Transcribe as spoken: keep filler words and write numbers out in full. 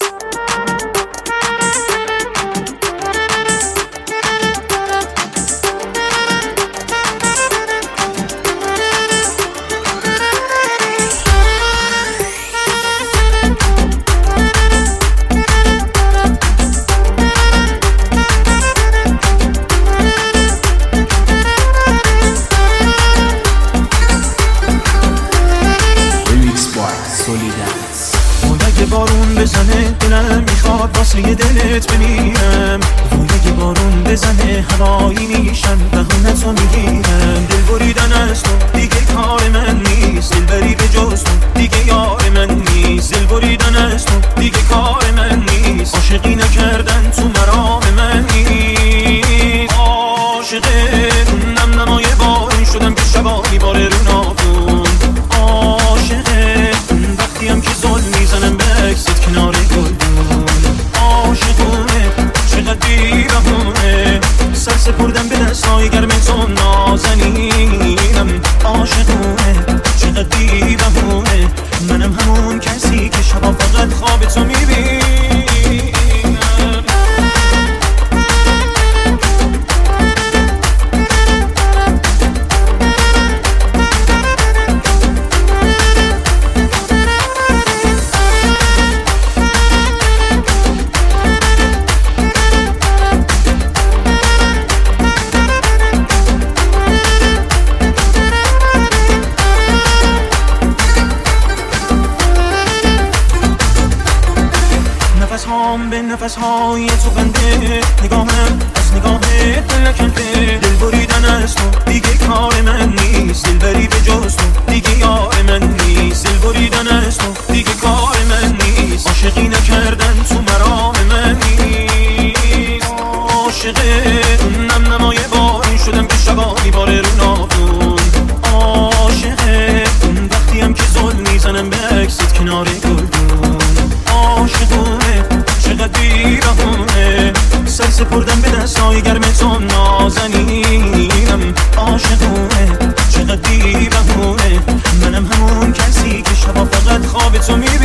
بارون بزنه دلم میخواد واسه دلت بمیرم، اگه بارون بزنه هوایی میشم بهونتو میگیرم. دل بریدن از تو دیگه کار من نیست، دل بری به جز تو دیگه یار من نیست. دل بریدن از تو دیگه کار من نیست، عاشقی نکردن تو مرام من نیست. عاشق نم نمای بارون شدم که شبا میباره رو ناخون. عاشق وقتی هم که زل میزنم به عکست کنار گلدون. عاشقونه چقدر بیرهونه، سر سپردم به دستای گرم تو نازنینم. عاشقونه چقدر بیرهونه، منم همون کسی که شبا فقط خواب تو میبینم. نفس هام به نفس های تو بنده، نگاهم از نگاهت دل نکنده. دل بریدن از تو دیگه کار من نیست، دل بری به جز تو دیگه یار من نیست. دل بریدن از تو دیگه کار من نیست، عاشقی نکردن تو مرام من نیست. عاشق نم نمای بارون شدم که شبا میباره رو ناخون. عاشق وقتی هم که زل میزنم به عکست کنار گلدون. عاشقونه چقدر بیرهونه، سر سپردم به دستای گرم تو نازنینم. عاشقونه چقدر بیرهونه، منم همون کسی که شبا فقط خواب تو میبینم.